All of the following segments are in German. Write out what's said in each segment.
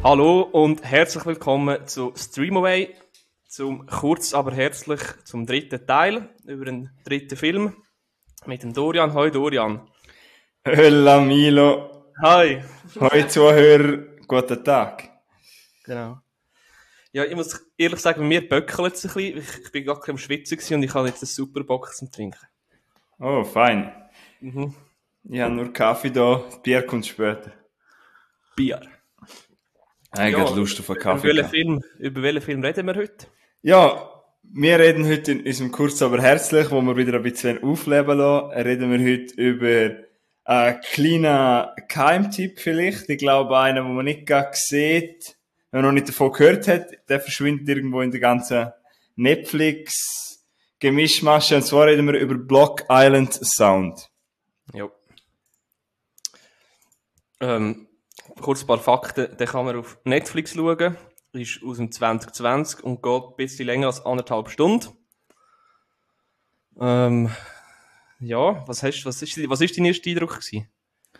Hallo und herzlich willkommen zu Streamaway, kurz aber herzlich zum dritten Teil über den dritten Film mit dem Dorian. Hoi Dorian. Hola Milo. Hi. Hoi Zuhörer, guten Tag. Genau. Ja, ich muss ehrlich sagen, bei mir böckelt es ein bisschen. Ich bin gerade am Schwitzen und ich habe jetzt einen super Bock zum Trinken. Oh, fein. Mhm. Ich habe nur Kaffee da, das Bier kommt später. Bier. Ich habe Lust auf einen Kaffee. Über welchen Film reden wir heute? Ja, wir reden heute in unserem Kurz aber herzlich, wo wir wieder ein bisschen aufleben lassen, reden wir heute über einen kleinen Keimtipp vielleicht. Ich glaube, einen, den man nicht gerade sieht, wenn man noch nicht davon gehört hat, der verschwindet irgendwo in der ganzen Netflix-Gemischmasche. Und zwar reden wir über Block Island Sound. Ja. Kurz ein paar Fakten, den kann man auf Netflix schauen. Ist aus dem 2020 und geht ein bisschen länger als 1,5 Stunden. Ja, was ist dein erster Eindruck gewesen?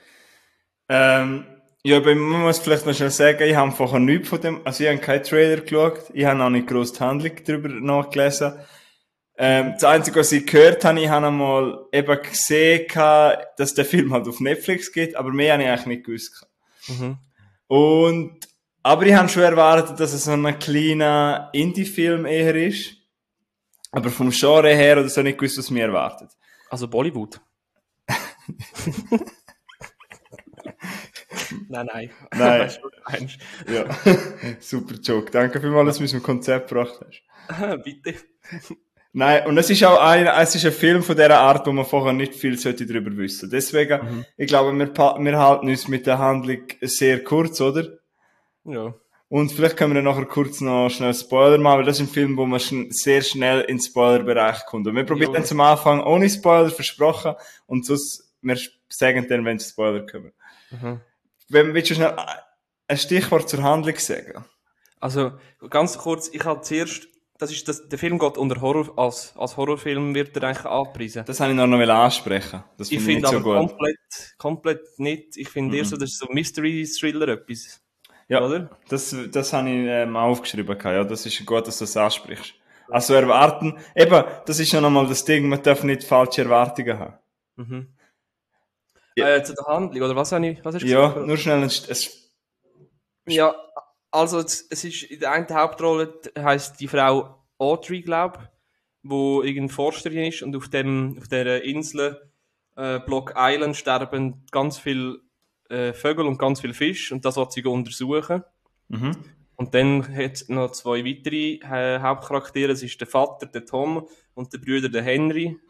Ja, man muss vielleicht noch schnell sagen, ich habe vorher nichts von dem, also ich habe keinen Trailer geschaut, ich habe auch nicht gross die Handlung darüber nachgelesen. Das Einzige, was ich gehört habe, ich habe einmal eben gesehen, dass der Film halt auf Netflix geht, aber mehr habe ich eigentlich nicht gewusst. Mhm. Aber ich habe schon erwartet, dass es so ein kleiner Indie-Film eher ist. Aber vom Genre her oder so nicht gewusst, was mir erwartet. Also Bollywood? Nein. Weißt du, ja. Super Joke. Danke vielmals, dass du mich zum Konzept gebracht hast. Bitte. Nein, und es ist auch ein Film von dieser Art, wo man vorher nicht viel darüber wissen. Deswegen, ich glaube, wir halten uns mit der Handlung sehr kurz, oder? Ja. Und vielleicht können wir dann nachher kurz noch schnell Spoiler machen, weil das ist ein Film, wo man sehr schnell in den Spoiler-Bereich kommt. Und wir probieren dann zum Anfang ohne Spoiler, versprochen, und sonst, wir sagen dann, wenn es Spoiler kommen. Willst du schnell ein Stichwort zur Handlung sagen? Also, ganz kurz, ich habe zuerst, der Film geht unter Horror, als Horrorfilm wird er eigentlich angepriesen. Das habe ich noch ansprechen. Das ich finde aber so komplett nicht. Ich finde eher so, das ist so Mystery-Thriller etwas. Ja, oder? Das habe ich aufgeschrieben. Ja, das ist gut, dass du das ansprichst. Also erwarten, eben, das ist ja nochmal das Ding, man darf nicht falsche Erwartungen haben. Ja. Zu der Handlung, oder was hast du gesagt? Ja, nur schnell Ja, also es ist in der einen Hauptrolle heisst die Frau Audrey, glaube ich, wo irgendeine Forscherin ist und auf der Insel Block Island sterben ganz viele Vögel und ganz viele Fische und das wird sie untersuchen. Und dann hat es noch zwei weitere Hauptcharaktere, das ist der Vater, der Tom, und der Bruder, der Henry.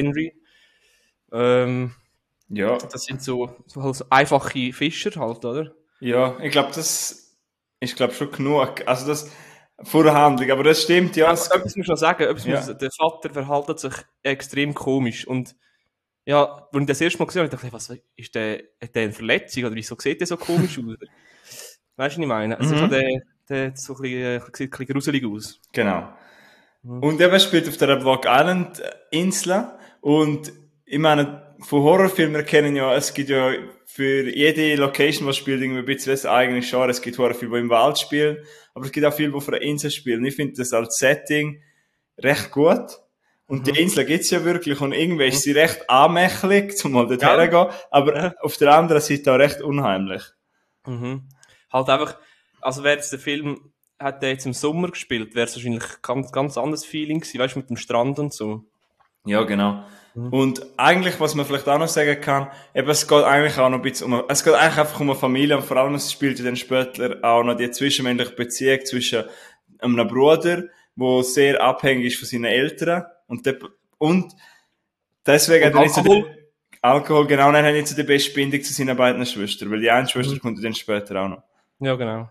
Ja. Das sind so einfache Fischer halt, oder? Ja, ich glaube, das ist schon genug. Also das vor der Handlung, aber das stimmt, ja. Etwas muss ich noch sagen, der Vater verhält sich extrem komisch und ja, als ich das erste Mal gesehen habe, dachte ich, was ist hat der eine Verletzung oder wieso sieht der so komisch aus? Weißt du, was ich meine? Also der so sieht ein bisschen gruselig aus. Genau. Und er spielt auf der Block Island Insel und ich meine, von Horrorfilmen erkennen ja, es gibt ja für jede Location, was spielt, irgendwie ein bisschen das eigene Genre. Es gibt Horrorfilme, die im Wald spielen, aber es gibt auch viele, die auf einer Insel spielen. Ich finde das als Setting recht gut. Und die Insel gibt's ja wirklich und irgendwie ist sie recht anmächtig, zum mal dort hergehen, aber auf der anderen Seite auch recht unheimlich. Halt einfach, also wäre jetzt der Film, hat der jetzt im Sommer gespielt, wäre es wahrscheinlich ganz anderes Feeling gewesen, weißt du, mit dem Strand und so. Ja, genau. Und eigentlich, was man vielleicht auch noch sagen kann, eben, es geht eigentlich auch noch ein bisschen es geht eigentlich einfach um eine Familie und vor allem, es spielt ja dann später auch noch die zwischenmenschliche Beziehung zwischen einem Bruder, der sehr abhängig ist von seinen Eltern und deswegen hat er nicht so Alkohol, genau, und er hat nicht so die beste Bindung zu seinen beiden Schwestern, weil die eine Schwester kommt dann später auch noch. Ja, genau.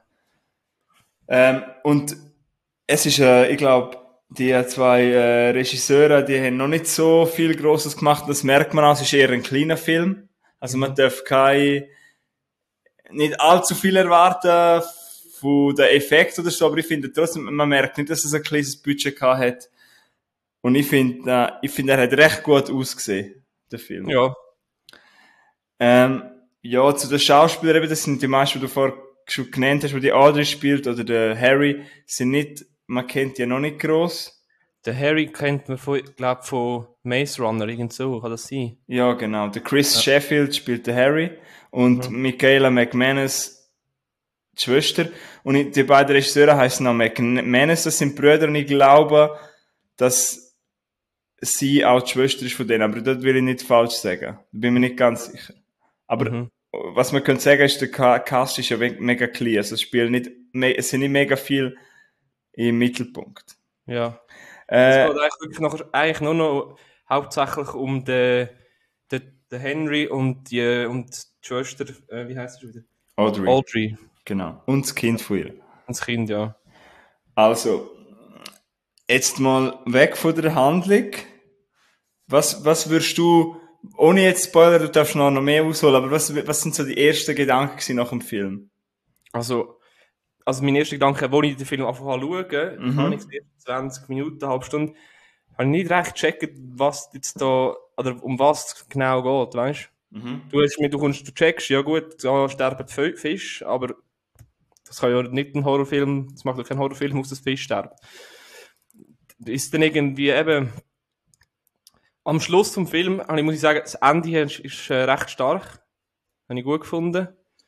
Und es ist, ich glaube, die zwei Regisseure, die haben noch nicht so viel Grosses gemacht. Das merkt man auch, es ist eher ein kleiner Film. Also man darf nicht allzu viel erwarten von den Effekten oder so, aber ich finde trotzdem, man merkt nicht, dass es ein kleines Budget gehabt hat. Und ich finde, er hat recht gut ausgesehen, der Film. Ja. Ja, zu den Schauspielern, eben, das sind die meisten, die du vorher schon genannt hast, wo die Audrey spielt, oder der Harry, sind nicht, man kennt die ja noch nicht gross. Der Harry kennt man von Maze Runner, irgend so, kann das sein? Ja, genau. Der Chris Sheffield spielt den Harry und Michaela McManus die Schwester. Und die beiden Regisseure heißen noch McManus, das sind Brüder, und ich glaube, dass sie auch die Schwester ist von denen, aber dort will ich nicht falsch sagen. Da bin mir nicht ganz sicher. Aber was man könnte sagen, ist, der Cast ist ja mega clear. Also es sind nicht mega viel im Mittelpunkt. Ja. Es geht eigentlich nur noch hauptsächlich um den Henry und die Schwester, wie heißt sie wieder? Audrey. Genau. Und das Kind von ihr. Und das Kind, ja. Also, jetzt mal weg von der Handlung. Was würdest du, ohne jetzt Spoiler, du darfst noch mehr ausholen, aber was sind so die ersten Gedanken gewesen nach dem Film? Also mein erster Gedanke, als ich den Film anfangen schauen, habe ich 20 Minuten, eine halbe Stunde, habe ich nicht recht gecheckt, was jetzt da, oder um was es genau geht, weißt du? Checkst, ja gut, da sterben Fische, aber das kann ja nicht ein Horrorfilm, das macht ja kein Horrorfilm aus, dass Fisch sterben. Ist dann irgendwie eben, am Schluss vom Film, muss ich sagen, das Ende ist recht stark. Habe ich gut gefunden.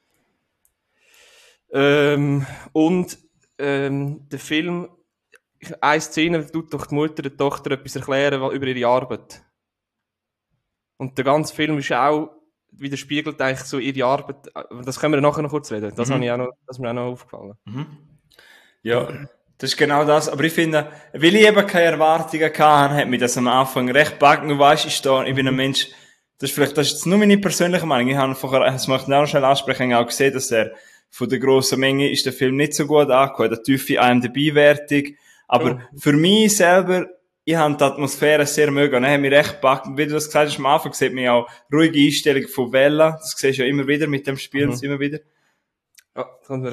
Der Film, eine Szene tut doch die Mutter der Tochter etwas erklären über ihre Arbeit. Und der ganze Film ist auch, widerspiegelt eigentlich so ihre Arbeit. Das können wir nachher noch kurz reden. Das ist mir auch noch aufgefallen. Ja, das ist genau das. Aber ich finde, weil ich eben keine Erwartungen hatte, hat mich das am Anfang recht gepackt. Du weißt, ich bin ein Mensch, das ist jetzt nur meine persönliche Meinung. Ich habe vorher, das möchte ich auch noch schnell ansprechen, auch gesehen, dass von der grossen Menge ist der Film nicht so gut angekommen. Der tiefe IMDb-Wertung. Aber für mich selber, ich habe die Atmosphäre sehr mögen. Und dann hat mich recht gepackt. Wie du das gesagt hast, am Anfang sieht man auch ruhige Einstellung von Vella. Das siehst du ja immer wieder mit dem Spiel, immer wieder. Ja, kommt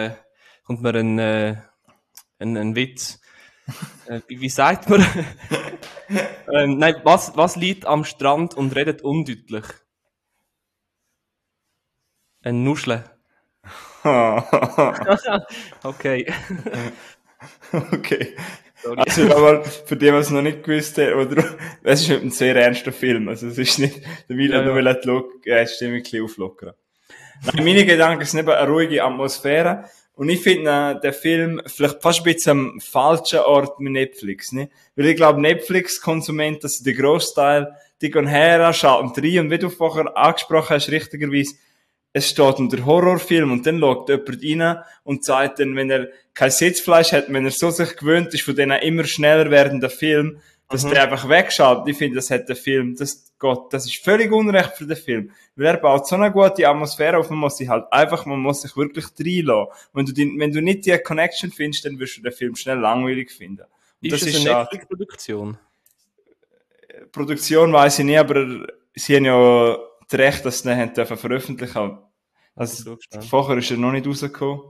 mir ein Witz. Wie sagt man? Nein, was liegt am Strand und redet undeutlich? Ein Nuschle. Okay. Okay. Sorry. Also, aber für die, was noch nicht gewusst haben, oder, es ist ein sehr ernster Film. Also, es ist nicht, der Wille nur die Stimme ein bisschen auflockern. Nein, meine Gedanken sind eben eine ruhige Atmosphäre. Und ich finde, der Film vielleicht fast ein bisschen am falschen Ort mit Netflix, ne? Weil ich glaube, Netflix-Konsumenten, also der Grossteil, die gehen her, schauen rein. Und wie du vorher angesprochen hast, richtigerweise, es steht unter Horrorfilm und dann schaut jemand rein und sagt dann, wenn er kein Sitzfleisch hat, wenn er so sich gewöhnt ist von diesen immer schneller werdenden Filmen, dass der einfach wegschaut. Ich finde, das hat der Film, das ist völlig unrecht für den Film. Weil er baut so eine gute Atmosphäre auf, man muss sich wirklich reinlassen. Wenn du nicht die Connection findest, dann wirst du den Film schnell langweilig finden. Und ist das eine Netflix-Produktion? Produktion weiss ich nicht, aber sie haben ja das Recht, dass sie ihn veröffentlichen dürfen. Also, vorher ist er noch nicht rausgekommen.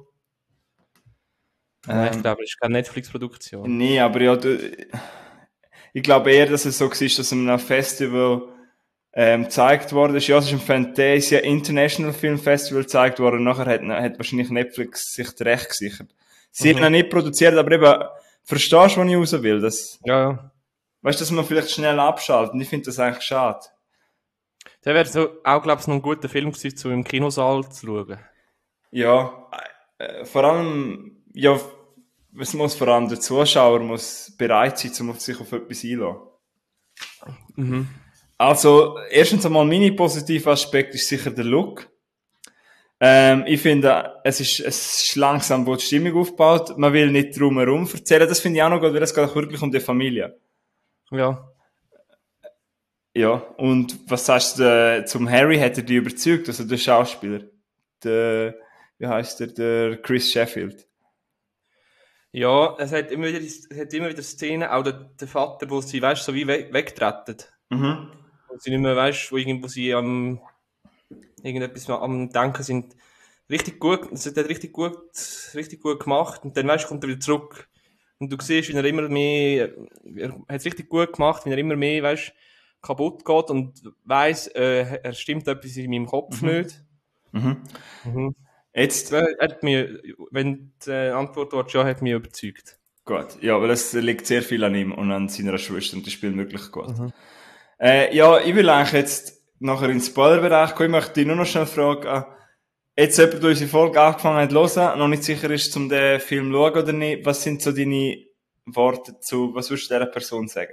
Nein, ich glaube, es ist keine Netflix-Produktion. Nee, aber ja, ich glaube eher, dass es so war, dass an einem Festival gezeigt worden ist. Ja, es ist im Fantasia International Film Festival gezeigt worden. Nachher hat wahrscheinlich Netflix sich das Recht gesichert. Sie haben ihn nicht produziert, aber eben, verstehst du, was ich raus will? Ja. Weißt du, dass man vielleicht schnell abschaltet? Und ich finde das eigentlich schade. Der wäre so auch, glaube ich, noch ein guter Film gewesen, um im Kinosaal zu schauen. Ja, vor allem, ja, es muss vor allem der Zuschauer muss bereit sein, um sich auf etwas einzulassen. Also, erstens einmal, mein positiver Aspekt ist sicher der Look. Ich finde, es ist langsam, wo die Stimmung aufbaut. Man will nicht drumherum erzählen. Das finde ich auch noch gut, weil es geht auch wirklich um die Familie. Ja. Ja, und was sagst du zum Harry? Hat er dich überzeugt? Also der Schauspieler? Wie heißt der Chris Sheffield? Ja, es hat immer wieder Szenen, auch der Vater, wo sie, weißt, so wie wegtreten. Wo sie nicht mehr, weißt, wo sie irgendetwas am Denken sind. Richtig gut, das hat er richtig gut gemacht. Und dann, weißt, kommt er wieder zurück. Und du siehst, wie er hat es richtig gut gemacht, wie er immer mehr, weißt, kaputt geht und weiss, er stimmt etwas in meinem Kopf nicht. Jetzt? Hat mich, wenn die Antwort war ja, hat mich überzeugt. Gut, ja, weil es liegt sehr viel an ihm und an seiner Schwester und die spielen wirklich gut. Mhm. Ja, ich will eigentlich jetzt nachher in den Spoilerbereich kommen. Ich möchte dich nur noch schnell fragen, jetzt jemand, der unsere Folge angefangen hat zu hören, noch nicht sicher ist, um den Film zu schauen oder nicht, was sind so deine Worte dazu, was würdest du dieser Person sagen?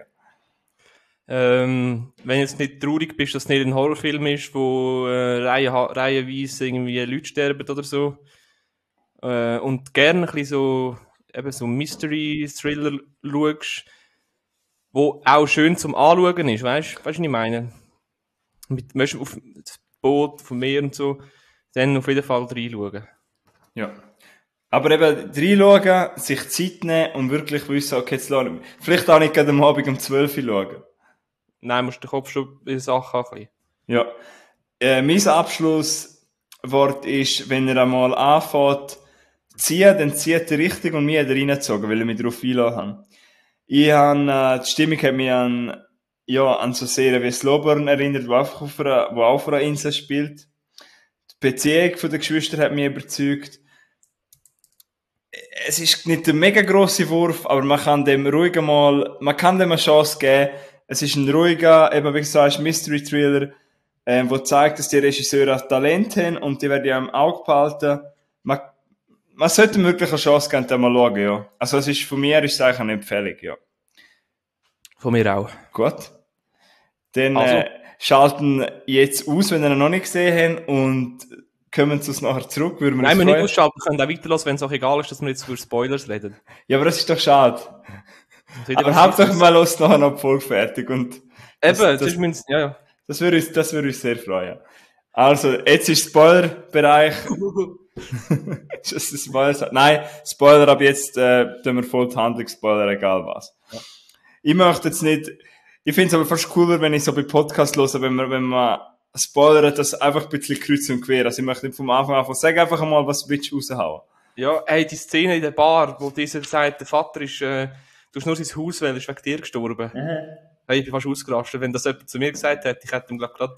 Wenn du jetzt nicht traurig bist, dass es nicht ein Horrorfilm ist, wo reihenweise irgendwie Leute sterben oder so, und gerne ein bisschen so, eben so Mystery-Thriller schaust, wo auch schön zum Anschauen ist, weißt du, was ich meine? Mit Menschen auf das Boot, vom Meer und so, dann auf jeden Fall reinschauen. Ja. Aber eben reinschauen, sich Zeit nehmen und wirklich wissen, okay, jetzt lasse ich vielleicht auch nicht gerade am Abend um 12 Uhr schauen. Nein, musst den Kopf schon in Sachen haben. Ja. Mein Abschlusswort ist, wenn er einmal anfängt ziehen, dann zieht er richtig und mich hat er reingezogen, weil ich mich darauf einlassen habe. Die Stimmung hat mich an so Serien wie Slowburn erinnert, wo auch auf einer Insel spielt. Die Beziehung der Geschwister hat mich überzeugt. Es ist nicht der mega grosse Wurf, aber man kann dem man kann dem eine Chance geben. Es ist ein ruhiger, eben wie gesagt, Mystery-Thriller, wo zeigt, dass die Regisseure Talent haben und die werden ja im Auge behalten. Man sollte ihm wirklich eine Chance geben, da mal schauen, ja. Also von mir ist es eigentlich eine Empfehlung, ja. Von mir auch. Gut. Dann Also. schalten jetzt aus, wenn ihr ihn noch nicht gesehen habt und kommen zu uns nachher zurück. Nein, wir nicht ausschalten, wir können auch weiterlassen, wenn es auch egal ist, dass wir jetzt über Spoilers reden. Ja, aber das ist doch schade. Aber hauptsächlich mal los nachher noch die Folge fertig und das ja. Das würde uns sehr freuen. Also, jetzt ist Spoiler-Bereich. Nein, Spoiler, ab jetzt tun wir voll die Handlung Spoiler, egal was. Ja. Ich möchte jetzt nicht, ich finde es aber fast cooler, wenn ich so bei Podcasts höre, wenn man spoilert, das einfach ein bisschen kreuz und quer. Also ich möchte nicht vom Anfang an sag einfach einmal, was willst du raushauen. Ja, hey, die Szene in der Bar, wo dieser sagt, der Vater ist, du hast nur sein Haus wählen, ist wegen dir gestorben. Hey, ich bin fast ausgerastet. Wenn das jemand zu mir gesagt hätte, ich hätte ihm gerade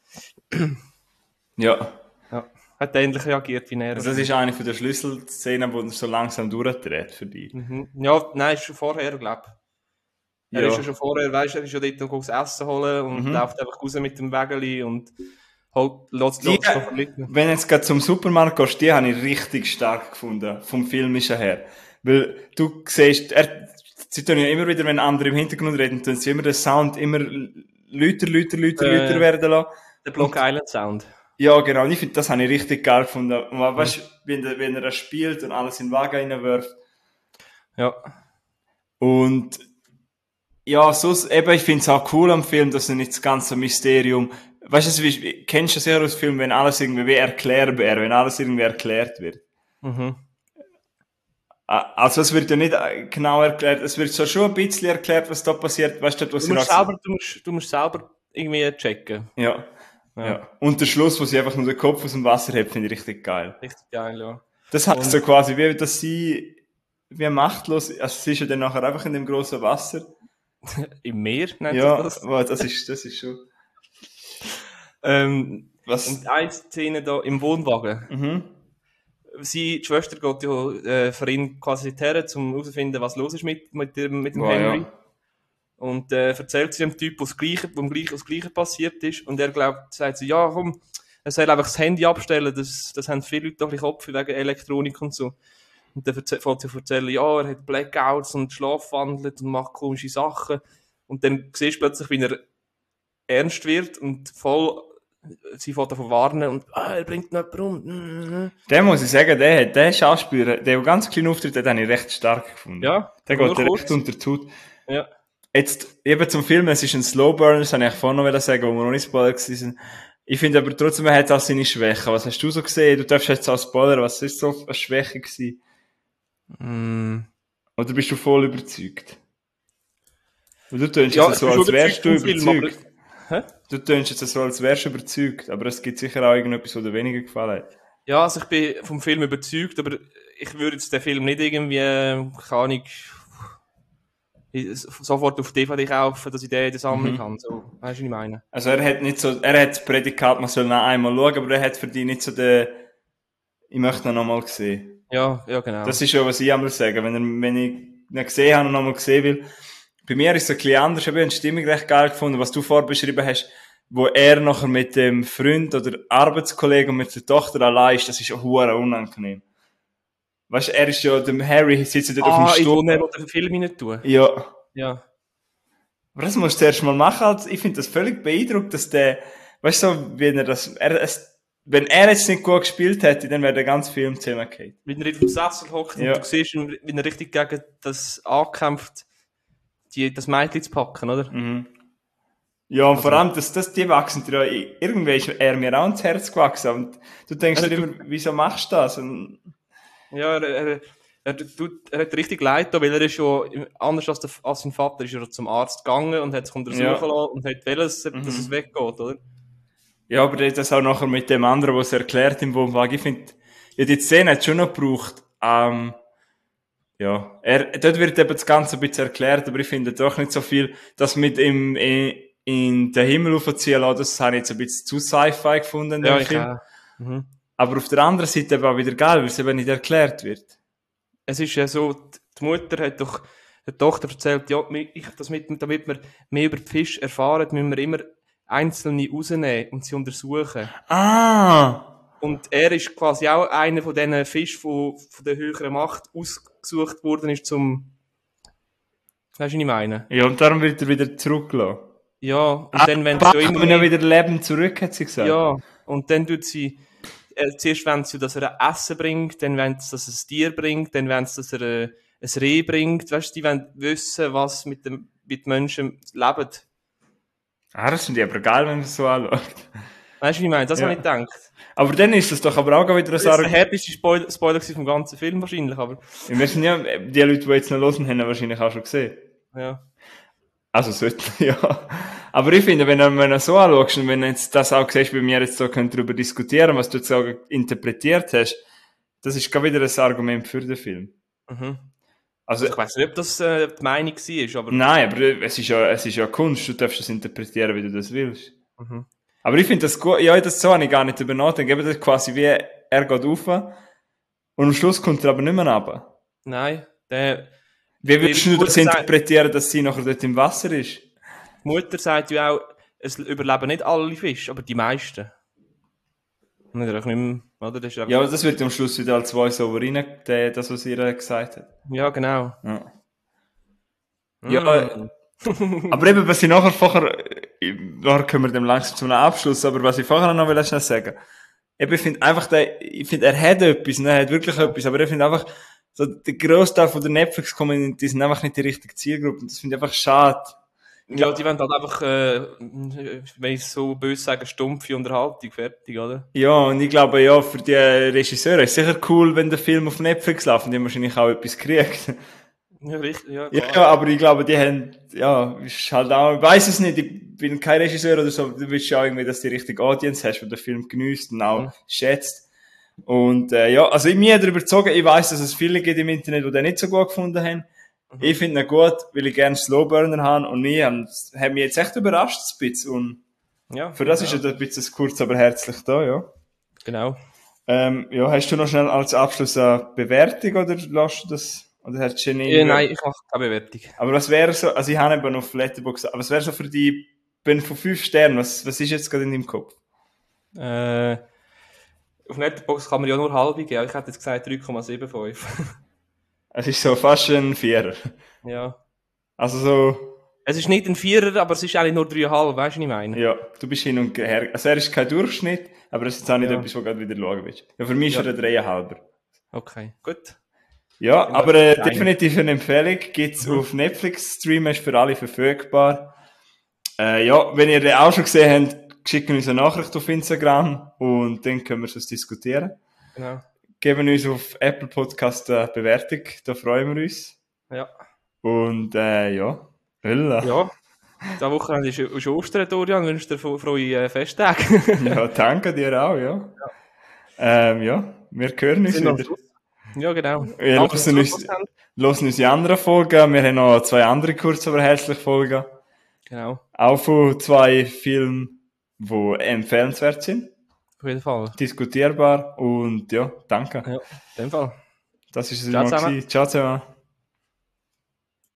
ja. Hat ähnlich reagiert wie er. Also das ist eine von der Schlüsselszenen, wo er so langsam durchdreht für dich. Mhm. Ja, nein, ist schon vorher, glaube ich. Er ist ja schon vorher, weißt du, er ist ja dort noch das Essen holen und läuft einfach raus mit dem Wägeli und lässt noch verlitten. Wenn du jetzt gerade zum Supermarkt gehst, die habe ich richtig stark gefunden, vom Filmischen her. Weil du siehst, sie tun ja immer wieder, wenn andere im Hintergrund reden, tun sie immer den Sound immer lauter werden lassen. Der Block Island Sound. Ja, genau. Ich finde, das habe ich richtig geil gefunden. Und weißt du, wenn er das spielt und alles in den Wagen reinwirft. Ja. Und ja, ich finde es auch cool am Film, dass er nicht das ganze Mysterium, weißt du, kennst du das ja aus Filmen, wenn alles irgendwie erklärbar, wenn alles irgendwie erklärt wird. Mhm. Also es wird ja nicht genau erklärt, es wird so schon ein bisschen erklärt, was da passiert, weißt du, was du musst selber irgendwie checken. Ja. Und der Schluss, wo sie einfach nur den Kopf aus dem Wasser hebt, finde ich richtig geil. Richtig geil, ja. Das heißt so quasi, wie machtlos, also sie ist ja dann nachher einfach in dem grossen Wasser. Im Meer nennt das? Ja, das ist schon. Und eine Szene da im Wohnwagen. Mhm. Die Schwester geht ja für ihn quasi her, um herauszufinden, was los ist mit dem Henry. Ja. Und erzählt sie dem Typ, wo das Gleiche passiert ist. Und er sagt so, ja komm, er soll einfach das Handy abstellen, das haben viele Leute doch ein bisschen Kopf wegen Elektronik und so. Und dann fängt sie erzählen, ja, er hat Blackouts und schlafwandelt und macht komische Sachen. Und dann siehst du plötzlich, wie er ernst wird und sie fängt davon warnen und er bringt noch jemanden um. Der muss ich sagen, der Schauspieler, der ganz kleinen Auftritt, den habe ich recht stark gefunden. Ja. Der geht recht unter die Haut. Ja. Jetzt, eben zum Film, es ist ein Slowburn, das habe ich vorhin noch sagen, wo wir noch nicht Spoiler waren. Ich finde aber trotzdem, er hat auch seine Schwächen. Was hast du so gesehen? Du darfst jetzt auch spoilern, was ist so eine Schwäche gewesen? Oder bist du voll überzeugt? Du tönst jetzt so, als wärst du überzeugt. Du tönst jetzt so, als wärst du überzeugt. Aber es gibt sicher auch irgendetwas, was dir weniger gefallen hat. Ja, also ich bin vom Film überzeugt, aber ich würde jetzt den Film nicht irgendwie, keine Ahnung, sofort auf DVD kaufen, dass ich den in der Sammlung habe. So, weißt du, was ich meine? Also er hat das Prädikat, man soll noch einmal schauen, aber er hat für dich nicht so den ich möchte ihn nochmal sehen. Ja, genau. Das ist ja, was ich einmal sage. Wenn ich ihn gesehen habe und nochmal sehen will. Bei mir ist es ein bisschen anders. Ich habe die Stimmung recht geil gefunden, was du vorher beschrieben hast, wo er nachher mit dem Freund oder Arbeitskollegen und mit der Tochter allein ist. Das ist auch hure unangenehm. Weißt du, er ist ja, dem Harry sitzt dort auf dem Stuhl. Ich will den Film nicht tun. Ja. Ja. Aber das musst du zuerst mal machen. Also ich finde das völlig beeindruckend, dass der, weißt du, so, wenn er jetzt nicht gut gespielt hätte, dann wäre der ganze Film zusammengefallen. Wenn er auf dem Sessel hockt und du siehst, wie er richtig gegen das ankämpft, das Mädchen zu packen, oder? Mhm. Ja, und vor allem, die wachsen dir ja, irgendwie ist er mir auch ins Herz gewachsen. Und du denkst dir immer, wieso machst du das? Und ja, er hat richtig leid, weil er ist schon, anders als sein Vater, ist er zum Arzt gegangen und hat sich untersuchen lassen und hat wollen, dass es weggeht, oder? Ja, aber das auch nachher mit dem anderen, was er erklärt im Wohnwagen. Ich finde, ja, die Szene hat schon noch gebraucht. Ja, dort wird eben das Ganze ein bisschen erklärt, aber ich finde doch nicht so viel, dass mit ihm in den Himmel aufziehen lassen, das habe ich jetzt ein bisschen zu Sci-Fi gefunden. Ja, ich auch. Mhm. Aber auf der anderen Seite eben auch wieder geil, weil es eben nicht erklärt wird. Es ist ja so, die Mutter hat doch der Tochter erzählt, ja, damit wir mehr über die Fische erfahren, müssen wir immer einzelne rausnehmen und sie untersuchen. Und er ist quasi auch einer von diesen Fischen, von der höheren Macht ausgesucht worden ist zum... Weißt du, was ich meine? Ja, und darum wird er wieder zurückgelassen. Ja, und dann, wenn sie immer mehr wieder Leben zurück, hat sie gesagt. Ja, und dann tut sie... zuerst wollen sie, dass er ein Essen bringt, dann wollen sie, dass er ein Tier bringt, dann wollen sie, dass er ein Reh bringt. Weißt du, die wollen wissen, was mit den Menschen leben. Das finde ich aber geil, wenn man es so anschaut. Weißt du, wie ich meine? Das habe ich gedacht. Aber dann ist es doch aber auch wieder ein Das war der härteste Spoiler vom ganzen Film wahrscheinlich, aber... Ja, wir sind ja, die Leute, die jetzt noch hören, haben wahrscheinlich auch schon gesehen. Ja. Also sollten, ja. Aber ich finde, wenn du so anschaust und wenn du jetzt das auch siehst, wie wir jetzt so darüber diskutieren, was du jetzt auch interpretiert hast, das ist gar wieder ein Argument für den Film. Mhm. Also ich weiss nicht, ob das die Meinung war, aber... Nein, aber es ist ja Kunst, du darfst das interpretieren, wie du das willst. Mhm. Aber ich finde das gut, ja, das so habe ich gar nicht drüber nachgedacht. Eben das quasi wie, er geht rauf und am Schluss kommt er aber nicht mehr runter. Nein, wie würdest du das interpretieren, dass sie nachher dort im Wasser ist? Die Mutter sagt ja auch, es überleben nicht alle Fische, aber die meisten. Nicht mehr, oder? Das ja, aber das wird am Schluss wieder als Voice-Over rein, das, was ihr gesagt hat. Ja, genau. Ja, aber eben, was ich nachher können wir dem langsam zu einem Abschluss, aber was ich vorher noch schnell sagen. Eben, ich finde einfach, er hat etwas, er hat wirklich etwas, aber ich finde einfach, so, der Grossteil von der Netflix-Community sind einfach nicht die richtige Zielgruppe, und das finde ich einfach schade. Ja, die wollen halt einfach, wenn ich so böse sage, stumpfe Unterhaltung, fertig, oder? Ja, und ich glaube, ja, für die Regisseure ist es sicher cool, wenn der Film auf Netflix läuft und die wahrscheinlich auch etwas kriegt. Ja, richtig, ja, klar. Ja, aber ich glaube, die haben, ja, ist halt auch, ich weiss es nicht, ich bin kein Regisseur oder so, du willst ja irgendwie, dass du die richtige Audience hast, die den Film genießt und auch schätzt. Und, ja, also ich mich darüber überzogen, ich weiss, dass es viele gibt im Internet, die den nicht so gut gefunden haben. Ich finde ihn gut, weil ich gerne Slowburner habe und ich habe mich jetzt echt überrascht, ein bisschen. Und ja, für das ist er ein bisschen kurz, aber herzlich da, ja. Genau. Ja, hast du noch schnell als Abschluss eine Bewertung oder lässt du das? Oder hast du nein, ich mache keine Bewertung. Aber was wäre so, also ich habe eben auf Letterboxd, aber was wäre so für die, wenn von 5 Sternen, was ist jetzt gerade in deinem Kopf? Auf Letterboxd kann man ja nur halbe geben, ich hätte jetzt gesagt 3,75. Es ist so fast ein 4er. Ja. Also so... Es ist nicht ein 4er, aber es ist eigentlich nur 3,5, weißt du, was ich meine? Ja, du bist hin und her. Also er ist kein Durchschnitt, aber es ist jetzt auch nicht etwas, wo du gerade wieder schauen willst. Ja, für mich ist er ein 3,5er. Okay, gut. Ja, aber definitiv eine Empfehlung. Gibt's auf Netflix, Stream ist für alle verfügbar. Ja, wenn ihr den auch schon gesehen habt, schickt uns eine Nachricht auf Instagram und dann können wir es diskutieren. Genau. Geben uns auf Apple Podcast eine Bewertung, da freuen wir uns. Ja. Und ja, Hölle. Ja, diese Woche ist Ostern, Dorian, wünsche dir frohe Festtage. Ja, danke dir auch, ja. Ja, wir hören uns wieder. Ja, genau. Wir hören uns die anderen Folgen. Wir haben noch 2 andere kurz, aber herzliche Folgen. Genau. Auch von 2 Filmen, die empfehlenswert sind. Auf jeden Fall. Diskutierbar und ja, danke. Ja, in dem Fall. Das ist es Ciao mal zusammen. gewesen. Ciao zusammen.